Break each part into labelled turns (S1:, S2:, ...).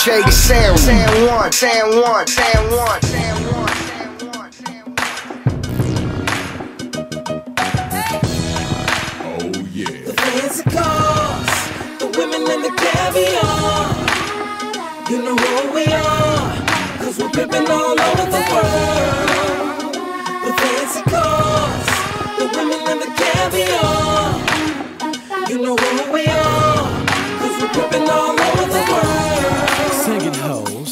S1: DJ San Juan, San Juan, San Juan, San Juan.
S2: The fancy cars, the women and the caviar. You know who we are, cause we're pimping all over the world. The fancy cars, the women and the caviar. You know who we are, cause we're pimping all over the world. Singing hoes,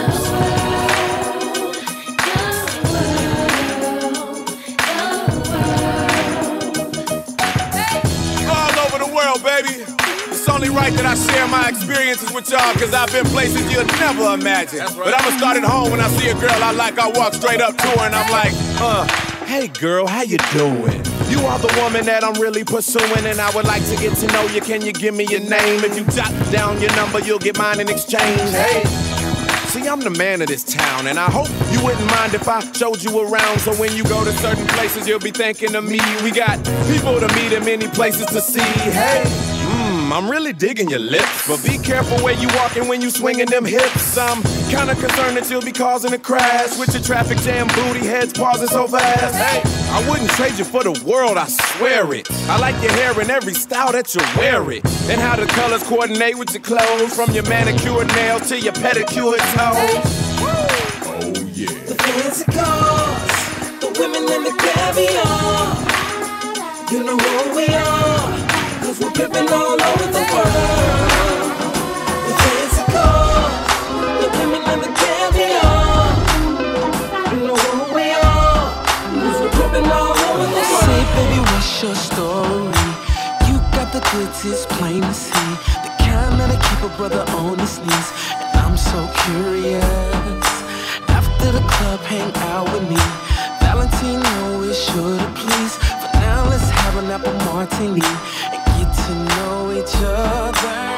S3: baby. It's only right that I share my experiences with y'all, cause I've been places you'll never imagine. Right. But I'ma start at home. When I see a girl I like, I walk straight up to her and I'm like, hey girl, how you doing? You are the woman that I'm really pursuing, and I would like to get to know you. Can you give me your name? If you jot down your number, you'll get mine in exchange. Hey. See, I'm the man of this town, and I hope you wouldn't mind if I showed you around. So when you go to certain places, you'll be thinking of me. We got people to meet and many places to see. Hey, I'm really digging your lips, but be careful where you walking when you swinging them hips. I'm kinda concerned that you'll be causing a crash with your traffic jam booty heads pausing so fast. Hey, I wouldn't trade you for the world, I swear it. I like your hair in every style that you wear it, and how the colors coordinate with your clothes, from your manicured nails to your pedicured toes. Oh yeah. The fancy cars, the women and the caviar. You know who we are, cause we're pimping all over the world. The fancy cars, the women and the caviar. You know who we are, cause we're pimping all over the world. Say baby, what's your story? You got the goods, it's plain to see. The kind that'll keep a brother on his knees. I'm so curious. After the club, hang out with me. Valentino is sure to please. For now, let's have an apple martini and get to know each other.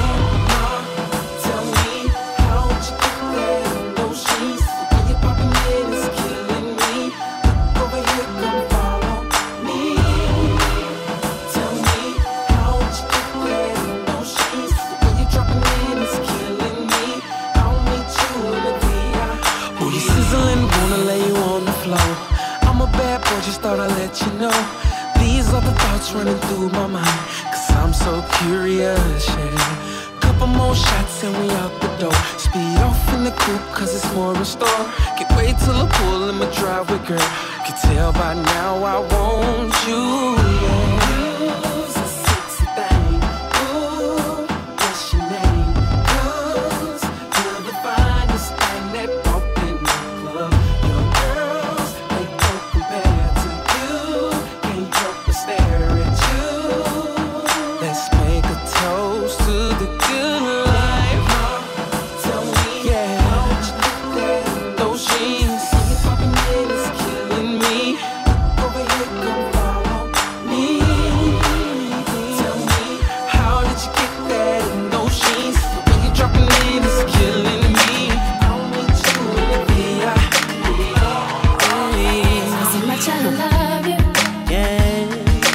S3: Tell me, how'd you get there in those sheets? When you're popping in, it's killing me. Look over here, come follow me. Tell me, how'd you get there in those sheets? When you're dropping in, it's killing me. I'll meet you in the VI. Oh, you sizzling, wanna lay you on the floor. I'm a bad boy, just thought I'd let you know. These are the thoughts running through my mind, cause I'm so curious, yeah. Couple more shots and we out the door. Speed off in the coupe cause it's more in store. Can't wait till I pull in my driveway, girl. Can tell by now I want you, yeah. You's a sexy thing. Ooh, what's your name? Cause you're the finest thing that walked in the club. Your girls, they don't compare to you. Can't help but stare at you. Let's make a toast to the good life. Tell me, yeah, how'd you get there in those jeans? You're popping in, it's killing me. Over here, come follow me. Tell me, how did you get there in those jeans? When you're dropping in, it's killing me. I'll meet you in the VIP.
S4: So much I love you.
S2: Yeah.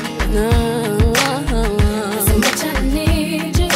S4: So much I need you.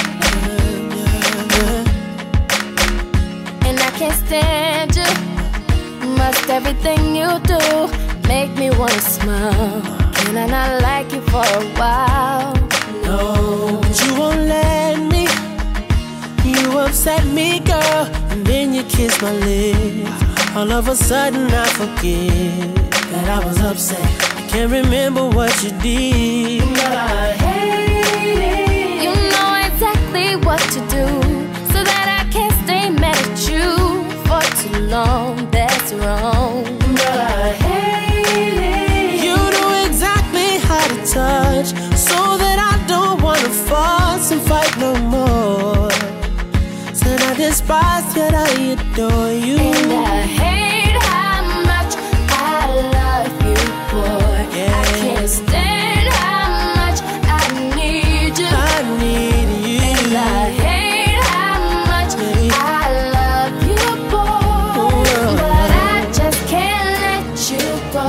S4: And I can't stand you. Must everything you do make me wanna smile. Can I not like you for a while?
S2: No, but you won't let me. You upset me, girl, and then you kiss my lips. All of a sudden I forget that I was upset. I can't remember what you did, but I hate it.
S4: You know exactly what to do, so that I can't stay mad at you for too long. That's wrong.
S2: But I hate it. You know exactly how to touch, so that I don't wanna fuss and fight no more. Said I despise, yet I adore you.
S4: And I hate how much I love you, boy.
S2: Yeah.
S4: I can't stand how much I need you.
S2: I need you.
S4: And I hate how much I love you, boy. But I just can't let you go.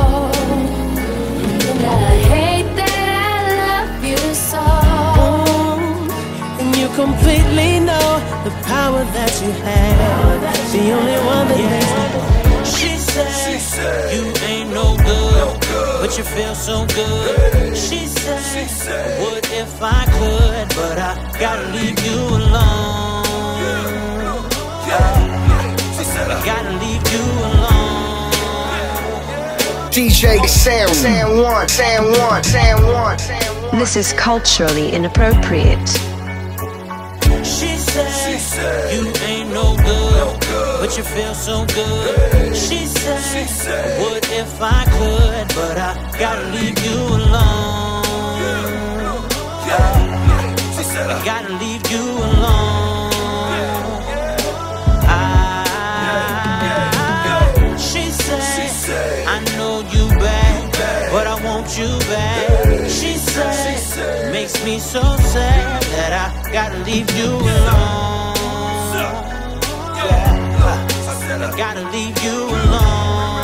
S4: And I hate that I love you so.
S2: And you completely know the power that you you feel so good. She said, what if I could, but I gotta leave you alone. She said, I gotta leave you alone.
S1: DJ San Juan.
S5: This is culturally inappropriate.
S2: She said, you ain't no good, but you feel so good. She said, what if I could, but I gotta leave you alone. She said, I gotta leave you alone. She said, I know you bad, but I want you back. She said, makes me so sad that I gotta leave you alone. I gotta leave you alone.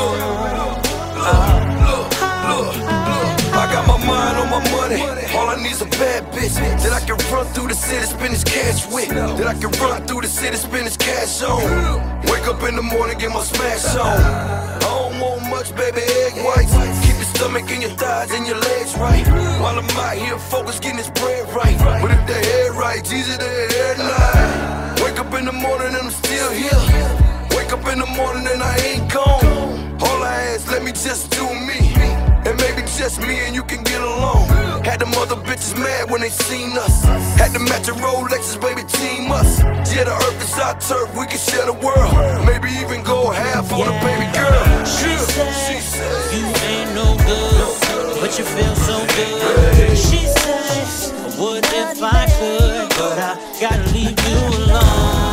S6: I got my mind on my money. All I need's a bad bitch that I can run through the city, spend this cash with. That I can run through the city, spend this cash on. Wake up in the morning, get my smash on. I don't want much, baby, egg whites. Keep your stomach and your thighs and your legs right. While I'm out here focused, getting this bread right. But if the head right, it's easy to head lie. Wake up in the morning and I'm still here. Wake up in the morning and I ain't gone. All I ask, let me just do me. And maybe just me and you can get along. Had them other bitches mad when they seen us. Had to match a Rolexes, baby, team us. Yeah, the earth is our turf, we can share the world. Maybe even go half on a baby girl.
S2: She said, you ain't no good, but you feel so good. She said, what if I could, but I gotta leave you alone.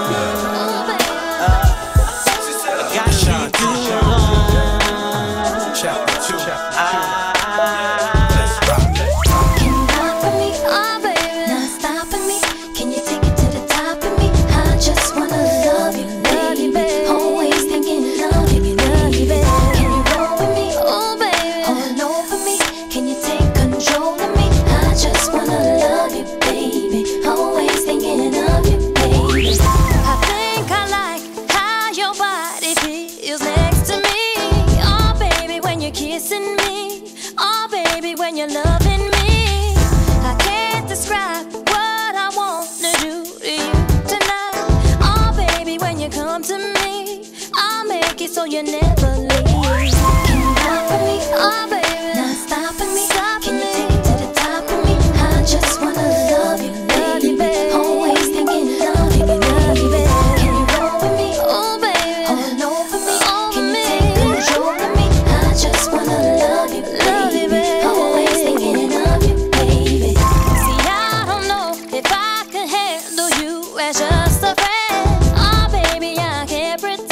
S4: So you never leave. Can you ride for me? Oh baby, not stopping me. Can you take it to the top of me? I just wanna love you, baby. Always thinking of you, baby. Can you roll with me? Oh baby, all over me. Can you take control of me? I just wanna love you, baby. Always thinking of you, baby. See, I don't know if I could handle you as just a friend. Oh baby, I can't pretend.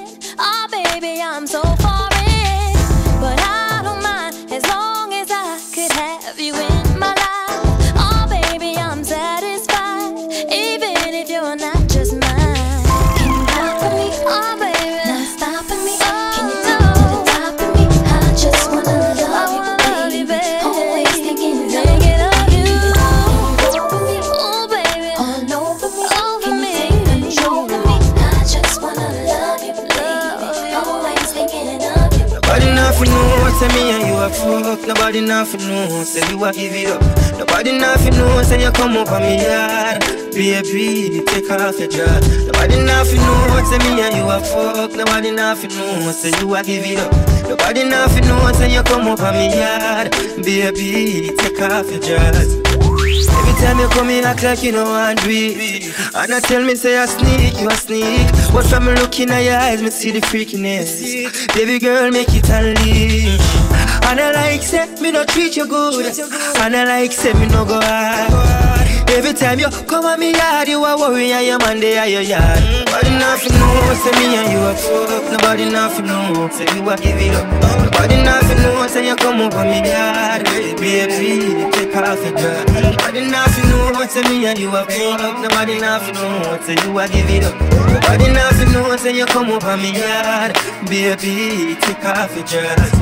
S4: I'm so foreign, but I don't mind as long as I could have you in my life. Oh baby, I'm satisfied, even if you're not just mine. Can you ride for me? Oh baby, not stopping me. Can you take it to the top of me? I just wanna love you, baby. Always thinking of you. Can you roll with me? Oh baby, all over me. Can you take control of me? I just wanna love you, baby. Always thinking of you.
S7: Nobody nothing know, say me and you a fuck. Nobody nothing know, say you a give it up. Nobody nothing know, say you come up on me yard. Baby, take off your dress. Nobody nothing know, say me and you a fuck. Nobody nothing know, say you a give it up. Nobody nothing know, say you come up on me yard. Baby, take off your dress. Every time you come in, act like you know I do it. And I tell me, say I sneak, you a sneak. But from me looking at your eyes, me see the freakiness. Baby girl, make it unleash. And I like, say, me no treat you good. And I like, say, me no go hard. Every time you come at me yard, you a worry and your man they are your yard. Nobody nothing know, say me and you a fuck. Nobody nothing know, say you a give it up. Nobody nothing know, say you come up on me yard. Baby, take off your dress. Nobody nothing know, say me and you a fuck. Nobody nothing know, say you a give it up. Nobody nothing know, say you come up on me yard. Baby, take off your dress.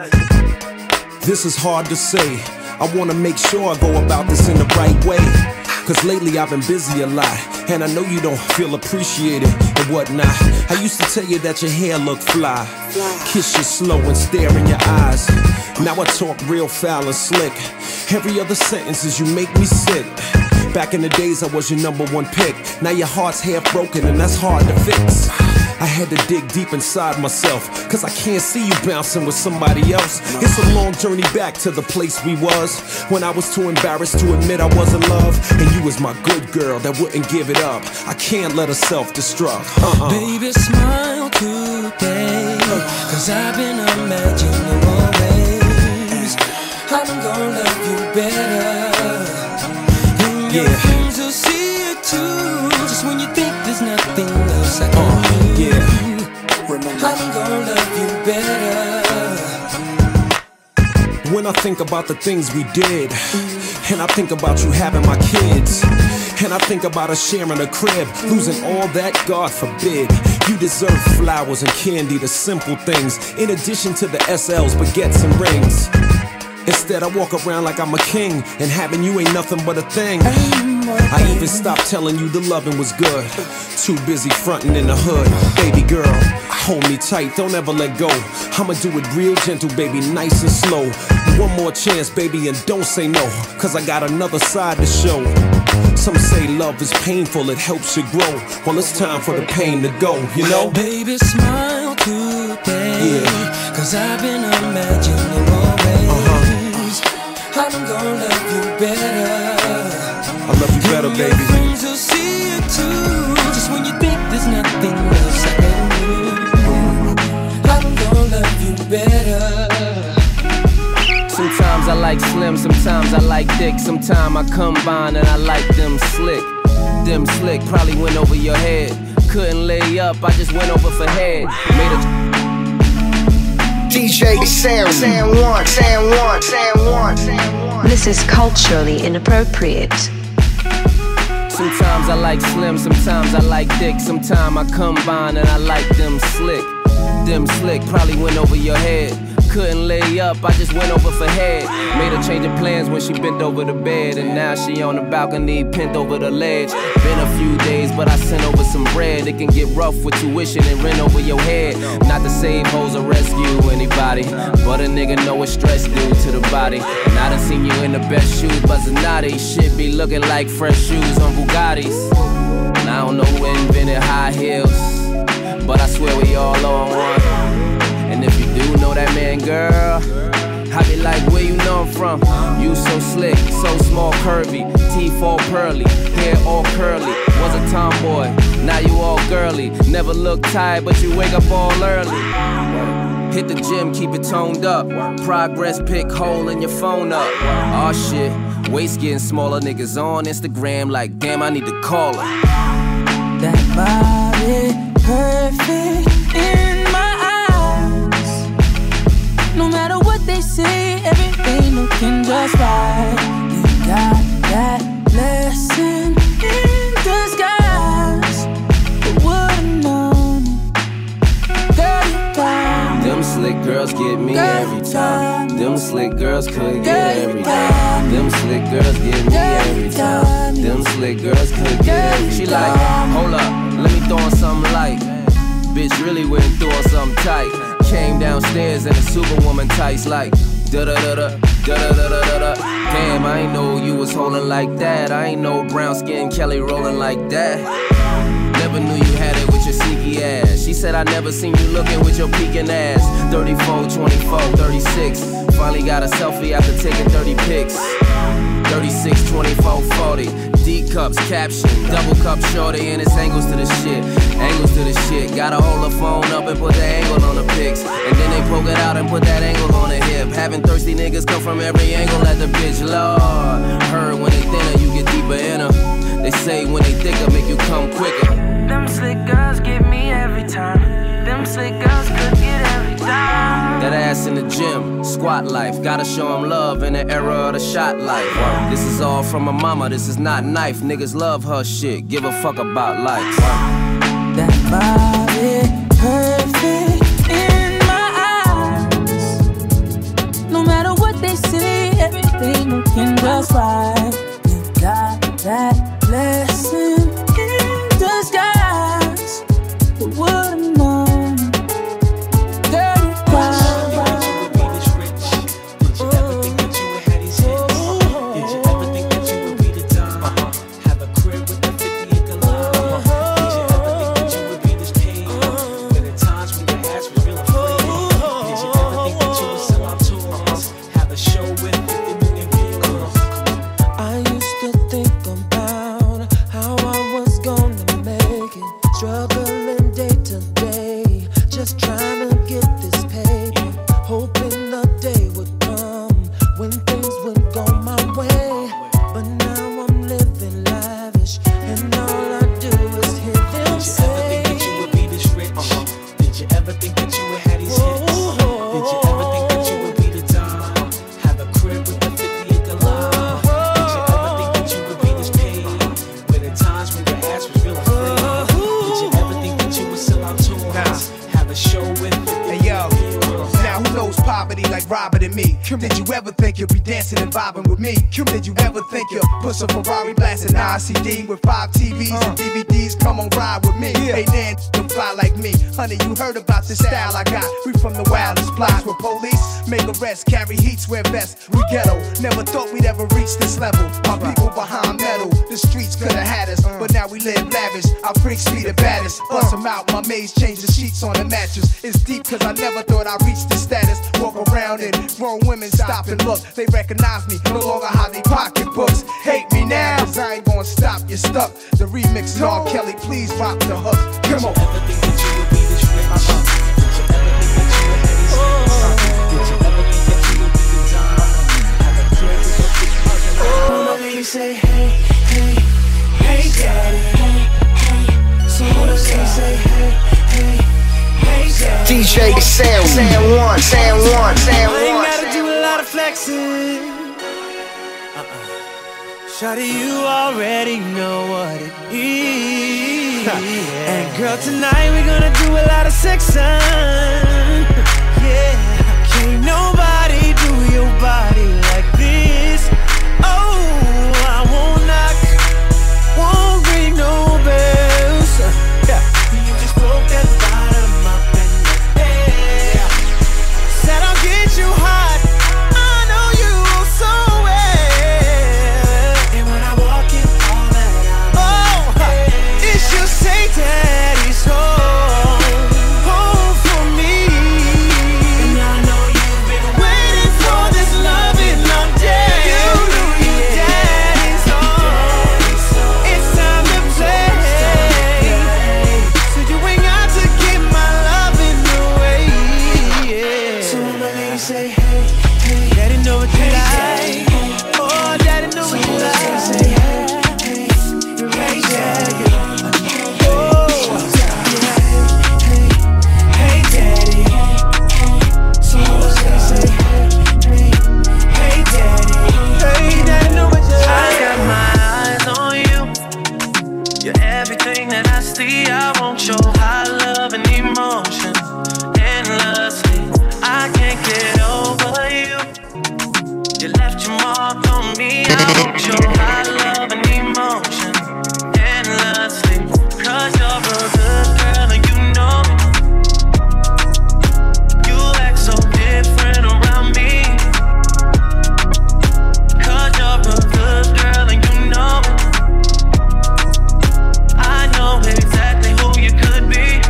S8: This is hard to say. I wanna make sure I go about this in the right way. Cause lately I've been busy a lot. And I know you don't feel appreciated and whatnot. I used to tell you that your hair looked fly. Kiss you slow and stare in your eyes. Now I talk real foul and slick. Every other sentence is you make me sick. Back in the days I was your #1 pick. Now your heart's half broken and that's hard to fix. I had to dig deep inside myself, cause I can't see you bouncing with somebody else. It's a long journey back to the place we was, when I was too embarrassed to admit I was in love. And you was my good girl that wouldn't give it up. I can't let her self-destruct.
S2: Baby, smile today, cause I've been imagining more ways I'm gonna love you better. And your friends will see it too, just when you think there's nothing else I can do. I'm gonna love you better.
S8: When I think about the things we did, and I think about you having my kids, and I think about us sharing a crib, losing all that, God forbid. You deserve flowers and candy, the simple things, in addition to the SLs, baguettes and rings. Instead I walk around like I'm a king, and having you ain't nothing but a thing. I even stopped telling you the loving was good. Too busy fronting in the hood. Baby girl, hold me tight, don't ever let go. I'ma do it real gentle, baby, nice and slow. One more chance, baby, and don't say no, cause I got another side to show. Some say love is painful, it helps you grow. Well, it's time for the pain to go, you know?
S2: Baby, smile today, cause I've been imagining more ways I'm gonna love you better.
S8: I love you better, baby.
S2: Your friends will see it too, just when you think there's nothing else I can do. I'm gonna love you better.
S9: Sometimes I like slim, sometimes I like thick. Sometimes I combine and I like them slick. Them slick probably went over your head. Couldn't lay up, I just went over for head. Made a
S1: DJ Sam one.
S5: This is culturally inappropriate.
S9: Sometimes I like slim, sometimes I like thick. Sometimes I combine and I like them slick. Them slick probably went over your head. Couldn't lay up, I just went over for head. Made her change of plans when she bent over the bed. And now she on the balcony, pinned over the ledge. Been a few days, but I sent over some bread. It can get rough with tuition and rent over your head. Not to save hoes or rescue anybody, but a nigga know what stress do to the body. And I done seen you in the best shoes, but Zanotti shit be looking like fresh shoes on Bugattis. And I don't know who invented high heels, but I swear we all on one. And if you do know that man, girl, I be like, where you know I'm from? You so slick, so small, curvy, teeth all pearly, hair all curly. Was a tomboy, now you all girly. Never look tired, but you wake up all early. Hit the gym, keep it toned up. Progress pic, hole in your phone up. Aw shit, waist getting smaller. Niggas on Instagram like, damn, I need to call her.
S2: That body perfect in my eyes. No matter what they say, everything looking just right. You got that blessing in disguise. Who would've known it? Girl, you got
S9: them slick girls get me every time. Them slick girls could get every time. Them slick girls get me every time. Them slick girls could get every time. She like, hold up, let me throw on something light. Bitch really went through on something tight. Came downstairs in a superwoman tights like da-da-da-da, da-da-da-da-da. Damn, I ain't know you was holding like that. I ain't know brown skin Kelly rolling like that. Never knew you had it with your sneaky ass. She said I never seen you looking with your peeking ass. 34, 24, 36. Finally got a selfie after taking 30 pics. 36, 24, 40. D cups, caption, double cup shorty, and it's angles to the shit. Angles to the shit. Gotta hold the phone up and put the angle on the pics. And then they poke it out and put that angle on the hip. Having thirsty niggas come from every angle at the bitch, Lord. Heard when they thinner, you get deeper in her. They say when they thicker, make you come quicker.
S2: them slick girls get me every time. Them slick girls could get every time.
S9: That ass in the gym, squat life. Gotta show them love in the era of the shot life. This is all from my mama, this is not knife. Niggas love her shit, give a fuck about life.
S2: That body perfect in my eyes. No matter what they say, everything looking just right. You got that blessing in just trying to get this paper, hoping the day would come when things would go my way. But now I'm living lavish, and all I do is hear them say. Did you ever think that you would be this rich? Did you ever think that you would have these hits? Did you ever think that you would be the dime? Have a crib with a 50-acre lot? Did you ever think that you would be this paid? When at times when your ass was real afraid? Did you ever think that you would sell out tours? Have a show with 50
S10: Hey yo, now who knows poverty like Robert and me? Did you ever think you'd be dancing and vibing with me? Did you ever think you'd push a Ferrari blasting ICD with 5 TVs and DVDs? Come on, ride with me. Hey, Nan, you fly like me. Honey, you heard about this style I got. We from the wildest blocks where police make arrests, carry heats, wear vests. We ghetto, never thought we'd ever reach this level. My people behind metal, the streets could've had us, but now we live lavish. Our freaks be the baddest. Bust them out, my maids change the sheets on the mattress. It's deep cause I never thought I'd reach this status. Walk around and grown women stop and look. They recognize me, no longer hide they pocketbooks. Hate me now, cause I ain't gonna stop, you're stuck. The remix is R. Kelly, please rock the hook. Come on. Did you ever think that you would be this rich? Did you ever think that you would have these hits? Did you ever think that you would be the dime? Have a crib with a 50-acre lot? My lady say, hey, hey, hey, daddy, hey, hey. So what does they say, hey, hey, hey, daddy?
S1: DJ San Juan, San Juan, San Juan.
S2: I ain't gotta do a lot of flexing. Shawty, you already know what it is. And girl, tonight we're gonna do a lot of sexing. Yeah, can't nobody do your body like this. Oh, I won't knock, won't ring no bells. Yeah, you just broke that bottom up in the air. Said I'll get you hot, I know you so well. And when I walk in, all that I'm it should say daddy's home, home for me. And I know you've been waiting for this loving all day. You know your daddy's home, it's time to play. So you ain't got to get my loving away. So when my lady say, hey, hey, daddy know what you like. Oh, daddy know what you like. Say, hey, hey, you're right, yeah, yeah.
S11: I won't show high love and emotion endlessly. I can't get over you. You left your mark on me. I won't show high love and emotion endlessly. Cause you're a good girl and you know it. You act so different around me. Cause you're a good girl and you know it. I know exactly who you could be.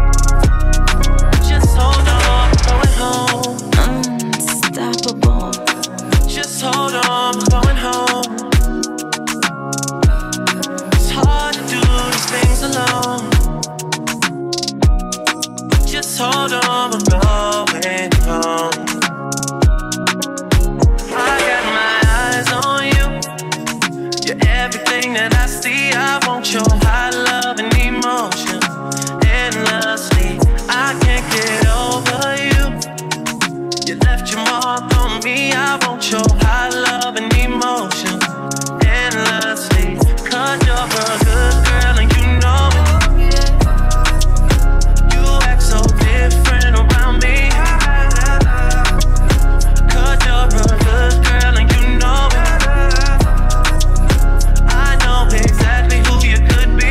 S11: Just hold on, we're going home. Unstoppable. Just hold on, we're going home. It's hard to do these things alone. Just hold on, we're going home. I got my eyes on you. You're everything that I see. I want your high love and emotion endlessly. I can't get over you. You left your mark on me. I want your high love and emotion endlessly. Cause you're a good girl and you know it. You act so different around me. Cause you're a good girl and you know it. I know exactly who you could be.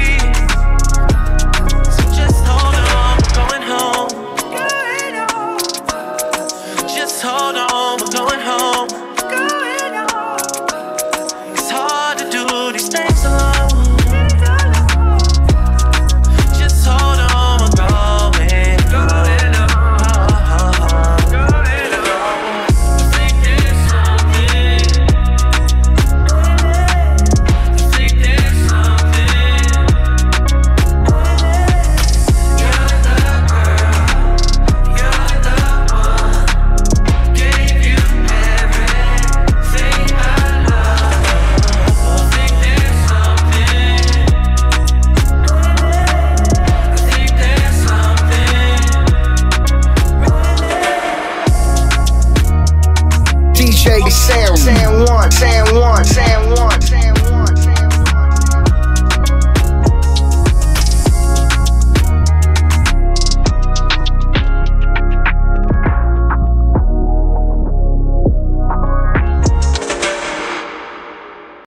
S1: San Juan, San Juan, San Juan, San Juan.